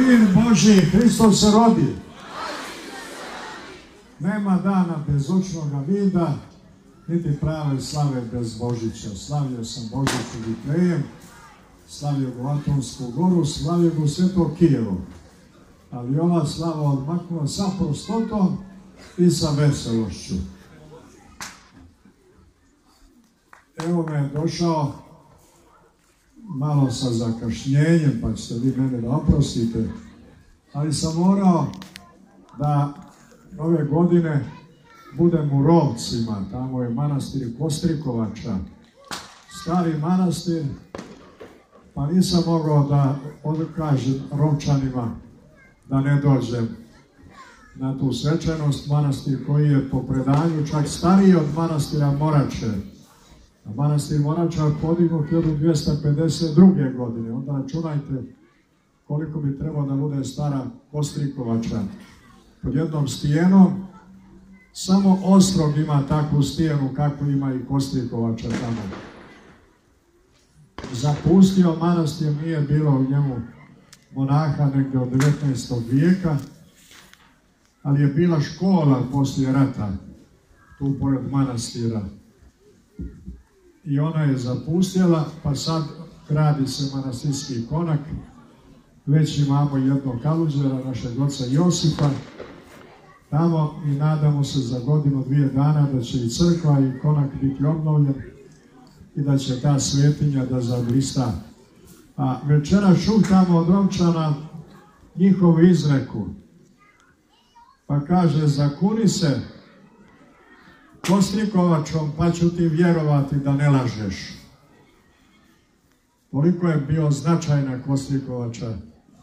Sin Božji, Hristos se rodi. Nema dana bez očnoga vida, niti prave slave bez Božića. Slavio sam Božić u Vitlejem, slavio go Atonsku goru, slavio go Sveto Kijevo. Ali ova slava odmaknula sa prostotom i sa veselošću. Evo me je došao malo sa zakašnjenjem, pa ćete vi mene da oprostite, ali sam morao da ove godine budem u Rovcima, tamo je manastir Kostrikovača, stari manastir, pa nisam mogao da odkažem Rovčanima da ne dođem na tu svečanost, manastir koji je po predanju čak stariji od manastira Morače. A manastir Morača je podignut 1252. godine, onda računajte koliko bi trebalo da bude stara Kostrikovača. Pod jednom stijenom, samo Ostrog ima takvu stijenu kako ima i Kostrikovača tamo. Zapustio manastir, nije bilo u njemu monaha negdje od 19. vijeka, ali je bila škola poslije rata, tu pored manastira. I ona je zapustila, pa sad gradi se manastirski konak. Već imamo jednog kaluđera, našeg oca Josipa, tamo i nadamo se za godinu, 2 dana da će i crkva i konak biti obnovljen i da će ta svetinja da zablista. A večera čuh tamo od Rovčana njihovu izreku, pa kaže: zakuni se Kostrikovačom, pa ću ti vjerovati da ne lažeš. Koliko je bio značajna Kostrikovača,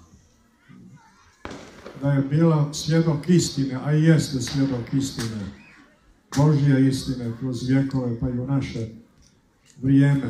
da je bila svjedok istine, a i jeste svjedok istine, Božje istine kroz vjekove, pa i u naše vrijeme.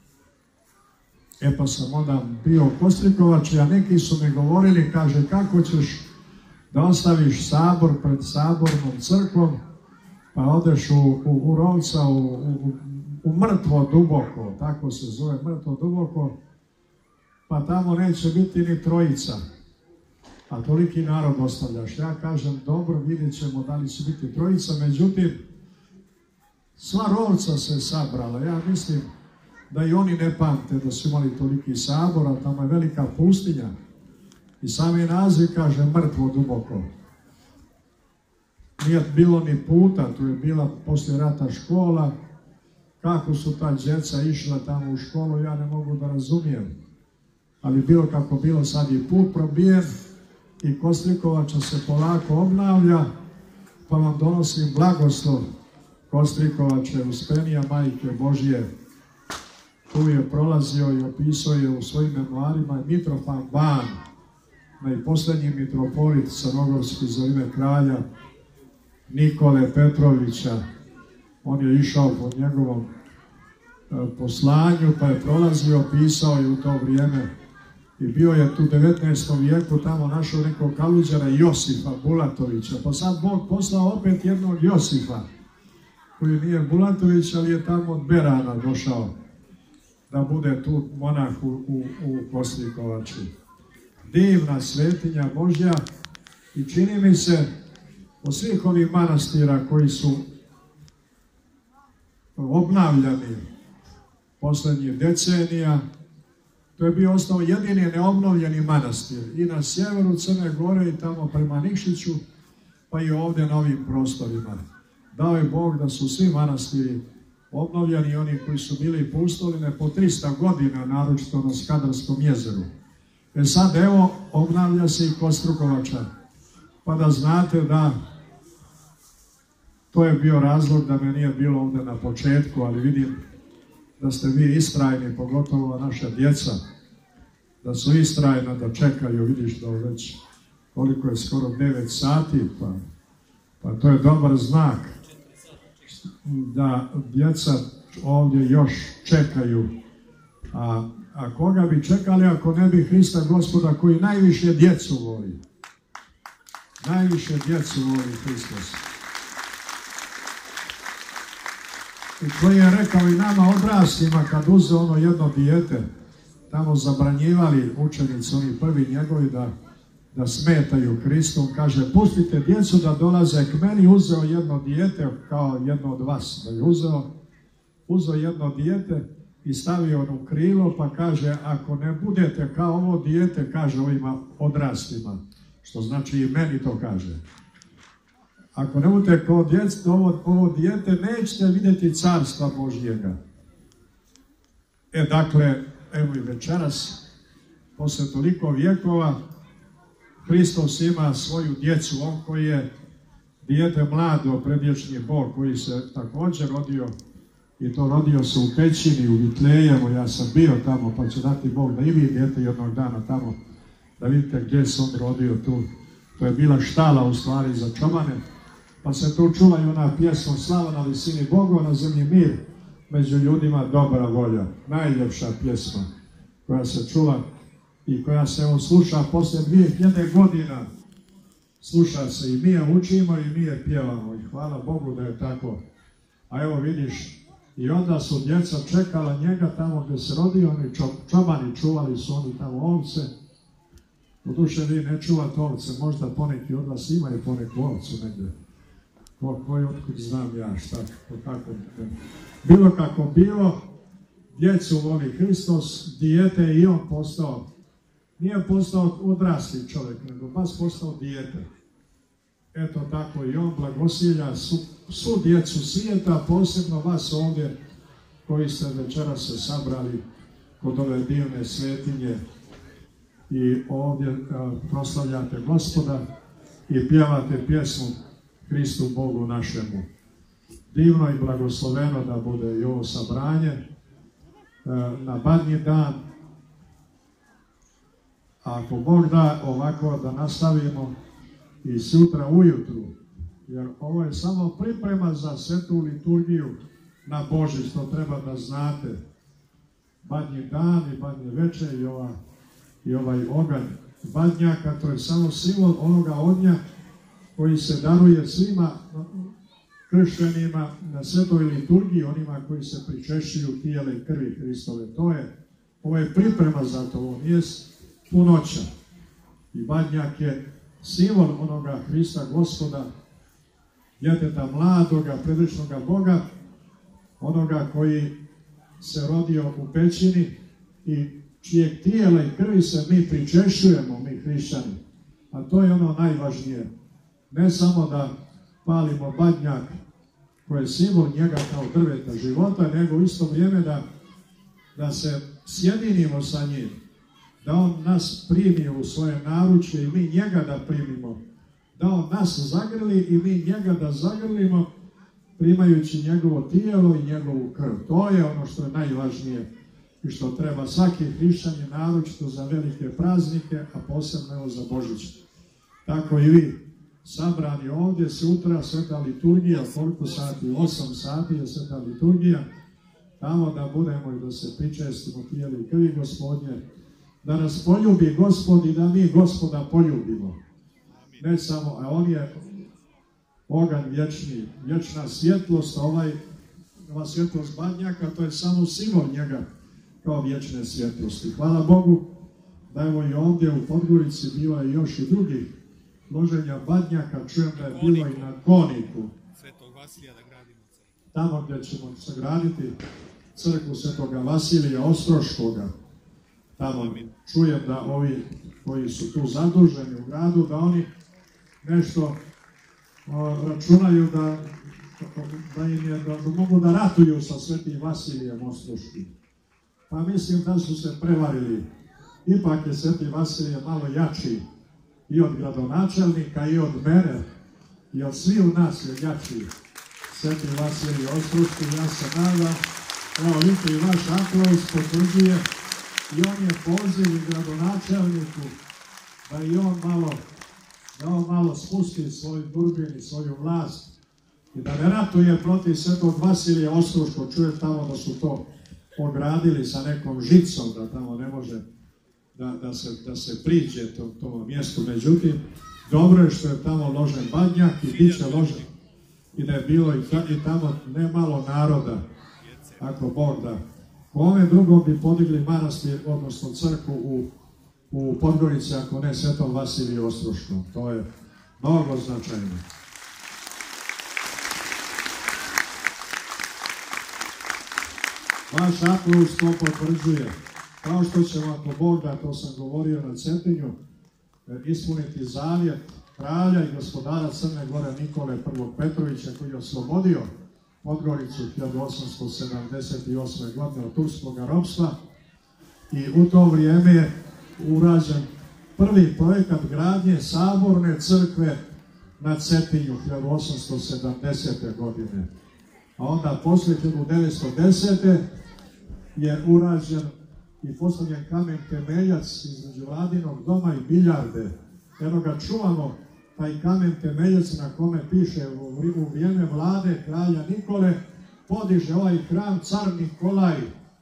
E pa sam onda bio Kostrikovač, a neki su mi govorili, kaže, kako ćeš da ostaviš sabor pred sabornom crkvom, pa odeš u Rovca, u Mrtvo duboko, tako se zove, Mrtvo duboko, pa tamo neće biti ni trojica, a toliki narod ostavljaš. Ja kažem, dobro, vidjet ćemo da li će biti trojica, međutim, sva Rovca se sabrala. Ja mislim da i oni ne pamte da su imali toliki sabor, a tamo je velika pustinja. I sami naziv kaže Mrtvo duboko. Nije bilo ni puta, tu je bila poslije rata škola. Kako su ta djeca išla tamo u školu, ja ne mogu da razumijem. Ali bilo kako bilo, sad je put probijen i Kostrikovača se polako obnavlja, pa vam donosim blagoslov Kostrikovače, Uspenija Majke Božje. Tu je prolazio i opisao je u svojim memoarima Mitrofan Ban, najposljednji mitropolit crnogorski za ime kralja Nikole Petrovića. On je išao po njegovom poslanju, pa je prolazio, pisao je u to vrijeme. I bio je tu u 19. vijeku, tamo našao nekog kaluđera Josipa Bulatovića. Pa sad Bog poslao opet jednog Josipa, koji nije Bulatović, ali je tamo od Berana došao da bude tu monah u Kostrikovači. Divna svetinja Božja i čini mi se od svih ovih manastira koji su obnavljani posljednjih decenija, to je bio ostao jedini neobnovljeni manastir i na sjeveru Crne Gore i tamo prema Nikšiću, pa i ovdje na ovim prostorima. Dao je Bog da su svi manastiri obnovljeni, oni koji su bili pustoline po 300 godina, naročito na Skadarskom jezeru. E sad evo, obnavlja se i Kostrikovača, pa da znate da to je bio razlog da me nije bilo ovdje na početku, ali vidim da ste vi istrajni, pogotovo naša djeca, da su istrajna, da čekaju, vidiš da već koliko je skoro 9 sati, pa to je dobar znak da djeca ovdje još čekaju. A koga bi čekali ako ne bi Hrista Gospoda koji najviše djecu voli? Najviše djecu voli Hristos. I koji je rekao i nama odrastima kad uze ono jedno dijete, tamo zabranjivali učenici, oni prvi njegovi, da da smetaju Hristu. Kaže, pustite djecu da dolaze k meni, uzeo jedno dijete kao jedno od vas, da je uzeo jedno dijete i stavio u krilo, pa kaže, ako ne budete kao ovo dijete, kaže ovima odrastima, što znači i meni to kaže. Ako ne budete kao ovo dijete, nećete vidjeti carstva Božjega. Dakle, evo i večeras, poslije toliko vjekova, Hristos ima svoju djecu, on koji je dijete mlado, predvječni Bog, koji se također rodio, i to rodio se u pećini, u Vitlejemu. Ja sam bio tamo, pa će dati Bog da i vi idete jednog dana tamo, da vidite gdje se on rodio tu. To je bila štala u stvari za čobane, pa se tu čula i ona pjesma Slava na visini Bogu, na zemlji mir, među ljudima dobra volja. Najljepša pjesma koja se čula i koja se evo sluša poslije 2000 godina. Sluša se i mi je učimo i mi je pjevamo i hvala Bogu da je tako. A evo vidiš, i onda su djeca čekala njega tamo gdje se rodio, oni čobani čuvali su oni tamo ovce. U duše vi ne čuvate ovce, možda poneki od vas imaju poneku ovcu negdje. Koji otkud znam ja šta, kako. Bilo kako bilo, djecu voli Hristos, dijete i on postao. Nije postao odrasli čovjek, nego baš postao dijete. Eto tako i on blagosilja svu djecu svijeta, posebno vas ovdje koji ste večeras se sabrali kod ove divne svetinje i ovdje proslavljate Gospoda i pjevate pjesmu Hristu Bogu našemu. Divno i blagosloveno da bude i ovo sabranje na Badnji dan. A ako Bog da ovako da nastavimo i sutra ujutru, jer ovo je samo priprema za svetu liturgiju na Božić, to treba da znate. Badnji dan i badnje večer i ovaj oganj badnjaka, to je samo simbol onoga ognja koji se daruje svima kršćanima na svetoj liturgiji, onima koji se pričešćuju tijela i krvi Hristove. Ovo je priprema za to, ovo nije punoća. I badnjak je simbol onoga Hrista Gospoda, djeteta mladoga, predvečnoga Boga, onoga koji se rodio u pećini i čijeg tijela i krvi se mi pričešćujemo, mi hrišćani. A to je ono najvažnije. Ne samo da palimo badnjak koji je simbol njega kao drveta života, nego u isto vrijeme da se sjedinimo sa njim, da on nas primi u svoje naručje i mi njega da primimo, da on nas zagrli i mi njega da zagrlimo, primajući njegovo tijelo i njegovu krv. To je ono što je najvažnije i što treba svaki hrišćanin, naročito za velike praznike, a posebno evo za Božić. Tako i vi, sabrani ovdje, sutra sveta liturgija, koliko sati? 8 sati je sveta liturgija, tamo da budemo i da se pričestimo tijeli i krvi Gospodnje, da nas poljubi Gospod i da mi Gospoda poljubimo. Ne samo, a on je oganj vječni, vječna svjetlost, ova svjetlost badnjaka, to je samo simbol njega kao vječne svjetlosti. Hvala Bogu da evo i ovdje u Podgorici bila i još i drugih loženja badnjaka, čujem da je bilo i na Koniku. Tamo gdje ćemo sagraditi crkvu Svetoga Vasilija Ostroškoga. Tamo čujem da ovi koji su tu zaduženi u gradu, da oni nešto računaju da mogu da ratuju sa Svetim Vasilijem Ostroškim. Pa mislim da su se prevarili. Ipak je Sveti Vasilije malo jači i od gradonačelnika i od mene i od svi u nas je jači Sveti Vasilije Ostroški. Ja se nadam, evo vidite i vaš aplauz potvrđuje i on je poziv i gradonačelniku da i on malo spusti svoj durbin i svoju vlast i da ne ratuje protiv Svetog Vasilija Ostroškog. Čujem tamo da su to ogradili sa nekom žicom, da tamo ne može da se priđe tom mjestu. Međutim, dobro je što je tamo ložen badnjak i bit će ložen i da je bilo i tamo ne malo naroda, ako Bog da. Po ome drugom bi podigli manastir, odnosno crkvu u Podgorici, ako ne Svetom Vasiliju Ostroškom. To je mnogo značajno. Vaš aplauz to potvrđuje. Kao što će vam, ako Bog da, to sam govorio na Cetinju, ispuniti zavjet kralja i gospodara Crne Gore Nikole I. Petrovića, koji je oslobodio Podgoricu 1878. godine od turskog ropstva, i u to vrijeme je urađen prvi projekat gradnje saborne crkve na Cetinju 1870. godine. A onda poslije 1910. je urađen i postavljen kamen temeljac između Vladinog doma i biljarde. Eno ga čuvamo, taj kamen temeljac na kome piše u vrijeme vlade kralja Nikole podiže ovaj hram car Nikolaj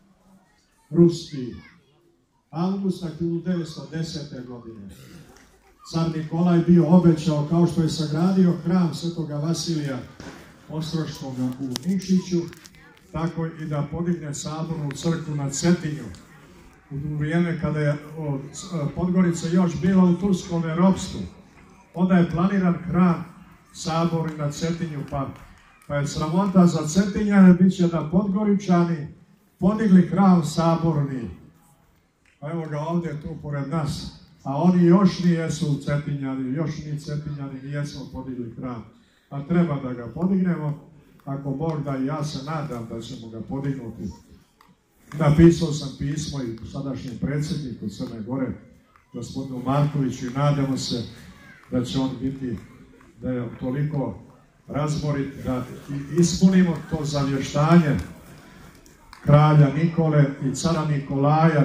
Ruski. Avgusta 1910. godine. Car Nikolaj bio obećao, kao što je sagradio hram Svetoga Vasilija Ostroškoga u Nikšiću, tako i da podigne sabornu crkvu na Cetinju. U vrijeme kada je Podgorica još bila u turskom ropstvu, onda je planiran hram saborni na Cetinju, pa je sramota za Cetinjane bit će da Podgoričani podigli hram saborni. Pa evo ga ovdje tu pored nas, a oni još nijesu Cetinjani, još ni Cetinjani nijesmo podigli hram. A treba da ga podignemo, ako Bog da, i ja se nadam da ćemo ga podignuti. Napisao sam pismo i sadašnjem predsjedniku Crne Gore, gospodinu Markoviću, i nadamo se da će on biti, da je toliko razborit, da ispunimo to zavještanje kralja Nikole i cara Nikolaja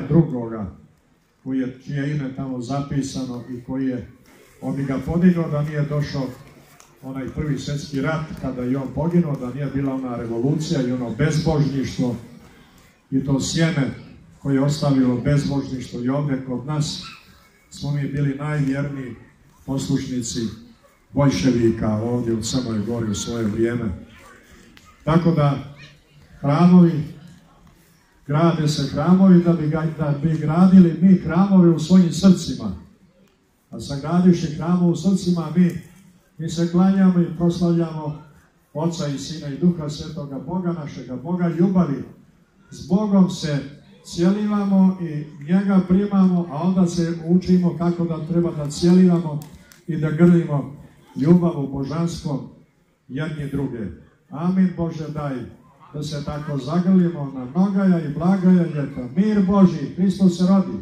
II, čije ime tamo zapisano i koji je, on bi ga podigao da nije došao onaj prvi svjetski rat, kada je on poginuo, da nije bila ona revolucija i ono bezbožništvo i to sjeme koje je ostavilo bezbožništvo. I ovdje kod nas smo mi bili najvjerniji poslušnici boljševika ovdje u Crnoj Gori u svoje vrijeme. Tako da hramovi, grade se hramovi da bi gradili mi hramove u svojim srcima. A sagradivši hramove u srcima, mi se klanjamo i proslavljamo Oca i Sina i Duha Svetoga, Boga našega, Boga ljubavi. S Bogom se cijelivamo i njega primamo, a onda se učimo kako da treba da cijelivamo i da grlimo ljubav božanstvom jedni druge. Amin. Bože daj da se tako zagrlimo na mnogaja i blagaja ljeta. Mir Božji, Hristos se rodi.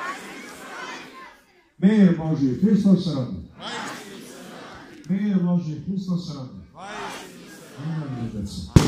Mir Božji, Hristos se rodi. Mir Božji, Hristos se rodi. Amin.